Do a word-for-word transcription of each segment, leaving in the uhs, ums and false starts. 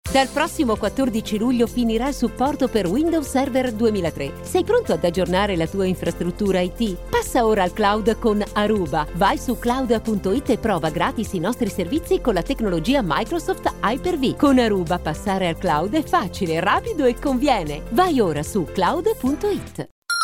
Dal prossimo quattordici luglio finirà il supporto per Windows Server duemilatré. Sei pronto ad aggiornare la tua infrastruttura I T? Passa ora al cloud con Aruba. Vai su cloud punto it e prova gratis i nostri servizi con la tecnologia Microsoft Hyper-V. Con Aruba passare al cloud è facile, rapido e conviene. Vai ora su cloud punto it.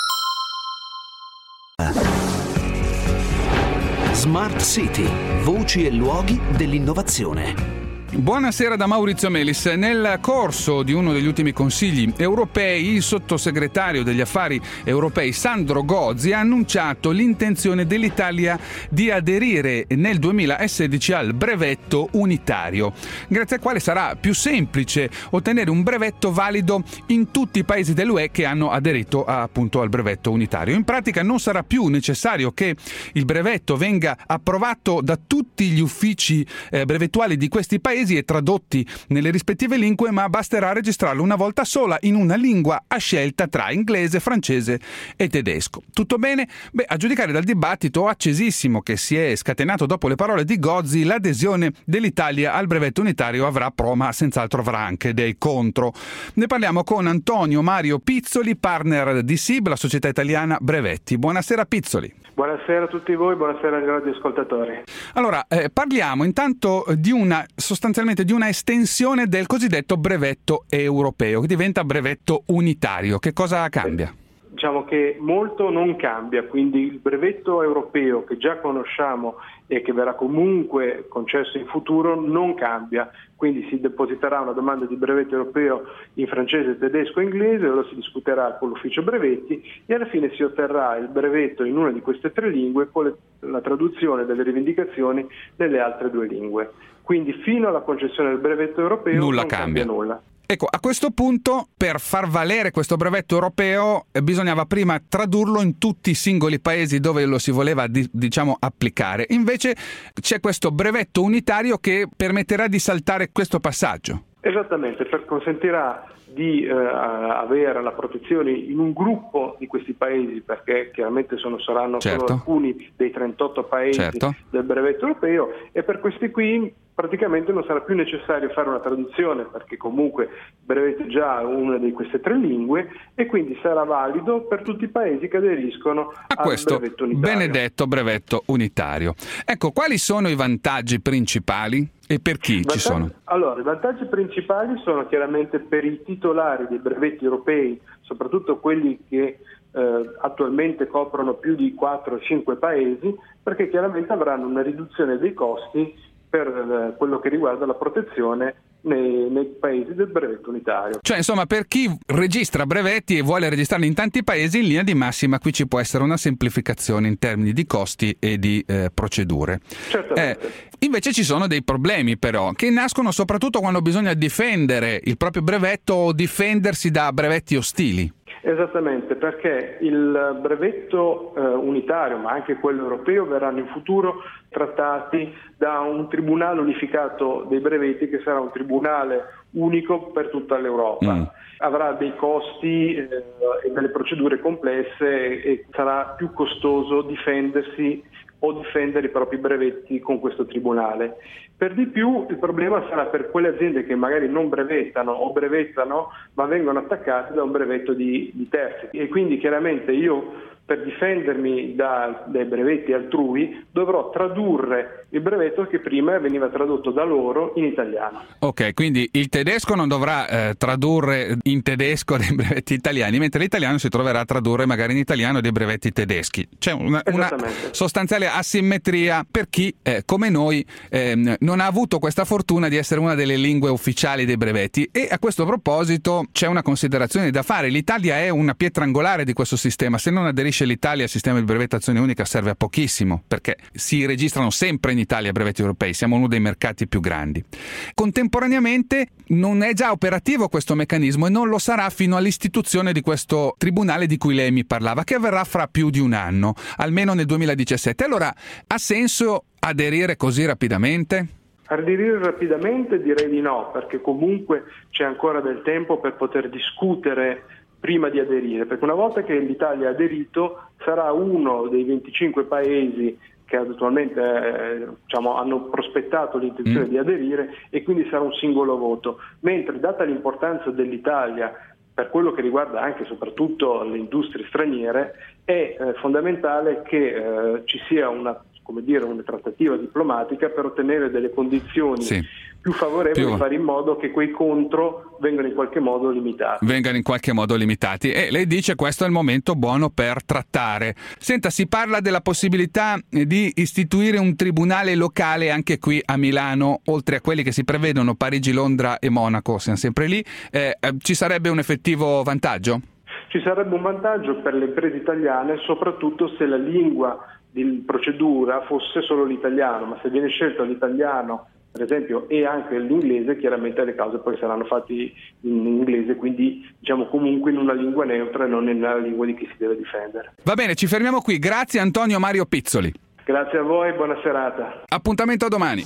Smart City, voci e luoghi dell'innovazione. Buonasera da Maurizio Melis. Nel corso di uno degli ultimi consigli europei, il sottosegretario degli affari europei Sandro Gozi ha annunciato l'intenzione dell'Italia di aderire nel duemilasedici al brevetto unitario, grazie al quale sarà più semplice ottenere un brevetto valido in tutti i paesi dell'U E che hanno aderito appunto al brevetto unitario. In pratica non sarà più necessario che il brevetto venga approvato da tutti gli uffici eh, brevettuali di questi paesi e tradotti nelle rispettive lingue, ma basterà registrarlo una volta sola in una lingua a scelta tra inglese, francese e tedesco. Tutto bene? Beh, a giudicare dal dibattito accesissimo che si è scatenato dopo le parole di Gozi, l'adesione dell'Italia al brevetto unitario avrà pro, ma senz'altro avrà anche dei contro. Ne parliamo con Antonio Mario Pizzoli, partner di S I B, la società italiana brevetti. Buonasera Pizzoli. Buonasera a tutti voi, buonasera agli radioascoltatori. Allora, eh, parliamo intanto di una sostanzialmente di una estensione del cosiddetto brevetto europeo, che diventa brevetto unitario. Che cosa cambia? Diciamo che molto non cambia, quindi il brevetto europeo che già conosciamo e che verrà comunque concesso in futuro non cambia, quindi si depositerà una domanda di brevetto europeo in francese, tedesco e inglese, lo si discuterà con l'ufficio brevetti e alla fine si otterrà il brevetto in una di queste tre lingue con le, la traduzione delle rivendicazioni nelle altre due lingue. Quindi fino alla concessione del brevetto europeo nulla non cambia. cambia nulla. Ecco, a questo punto, per far valere questo brevetto europeo, eh, bisognava prima tradurlo in tutti i singoli paesi dove lo si voleva, di, diciamo, applicare. Invece c'è questo brevetto unitario che permetterà di saltare questo passaggio. Esattamente, per consentirà di eh, avere la protezione in un gruppo di questi paesi, perché chiaramente sono, saranno certo. solo alcuni dei trentotto paesi certo. del brevetto europeo, e per questi qui praticamente non sarà più necessario fare una traduzione, perché comunque il brevetto è già una di queste tre lingue e quindi sarà valido per tutti i paesi che aderiscono a al questo brevetto unitario. benedetto brevetto unitario. Ecco, quali sono i vantaggi principali e per chi Vantaggi, ci sono? Allora, i vantaggi principali sono chiaramente per i titolari dei brevetti europei, soprattutto quelli che eh, attualmente coprono più di quattro o cinque paesi, perché chiaramente avranno una riduzione dei costi per eh, quello che riguarda la protezione nei, nei paesi del brevetto unitario. Cioè, insomma, per chi registra brevetti e vuole registrarli in tanti paesi, in linea di massima qui ci può essere una semplificazione in termini di costi e di eh, procedure. Certamente. Eh, invece ci sono dei problemi però, che nascono soprattutto quando bisogna difendere il proprio brevetto o difendersi da brevetti ostili. Esattamente, perché il brevetto eh, unitario, ma anche quello europeo, verranno in futuro trattati da un tribunale unificato dei brevetti, che sarà un tribunale unico per tutta l'Europa. Mm. Avrà dei costi eh, e delle procedure complesse e sarà più costoso difendersi o difendere i propri brevetti con questo tribunale. Per di più il problema sarà per quelle aziende che magari non brevettano o brevettano ma vengono attaccate da un brevetto di, di terzi, e quindi chiaramente io per difendermi da, dai brevetti altrui dovrò tradurre il brevetto che prima veniva tradotto da loro in italiano. Ok, quindi il tedesco non dovrà eh, tradurre in tedesco dei brevetti italiani, mentre l'italiano si troverà a tradurre magari in italiano dei brevetti tedeschi. C'è una, una sostanziale asimmetria per chi, eh, come noi, eh, non ha avuto questa fortuna di essere una delle lingue ufficiali dei brevetti. E a questo proposito c'è una considerazione da fare. L'Italia è una pietra angolare di questo sistema. Se non aderisce l'Italia al sistema di brevettazione unica serve a pochissimo, perché si registrano sempre in Italia brevetti europei, siamo uno dei mercati più grandi. Contemporaneamente non è già operativo questo meccanismo e non lo sarà fino all'istituzione di questo tribunale di cui lei mi parlava, che avverrà fra più di un anno, almeno nel duemiladiciassette. Allora, ha senso aderire così rapidamente? Aderire rapidamente direi di no, perché comunque c'è ancora del tempo per poter discutere prima di aderire, perché una volta che l'Italia ha aderito sarà uno dei venticinque paesi che attualmente eh, diciamo, hanno prospettato l'intenzione mm. di aderire, e quindi sarà un singolo voto, mentre data l'importanza dell'Italia per quello che riguarda anche e soprattutto le industrie straniere, è eh, fondamentale che eh, ci sia una, come dire, una trattativa diplomatica per ottenere delle condizioni sì. più favorevoli, più... fare in modo che quei contro vengano in qualche modo limitati. Vengano in qualche modo limitati. E lei dice questo è il momento buono per trattare. Senta, si parla della possibilità di istituire un tribunale locale anche qui a Milano, oltre a quelli che si prevedono Parigi, Londra e Monaco, siamo sempre lì. Eh, ci sarebbe un effettivo vantaggio? Ci sarebbe un vantaggio per le imprese italiane, soprattutto se la lingua di procedura fosse solo l'italiano, ma se viene scelto l'italiano, per esempio, e anche l'inglese, chiaramente le cause poi saranno fatte in inglese, quindi diciamo comunque in una lingua neutra e non nella lingua di chi si deve difendere. Va bene, ci fermiamo qui. Grazie Antonio Mario Pizzoli. Grazie a voi, buona serata. Appuntamento a domani.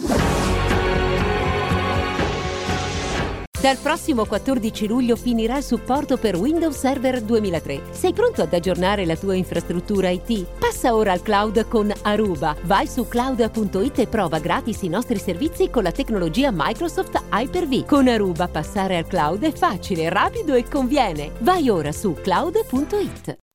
Dal prossimo quattordici luglio finirà il supporto per Windows Server duemilatré. Sei pronto ad aggiornare la tua infrastruttura I T? Passa ora al cloud con Aruba. Vai su cloud punto it e prova gratis i nostri servizi con la tecnologia Microsoft Hyper-V. Con Aruba passare al cloud è facile, rapido e conviene. Vai ora su cloud punto it.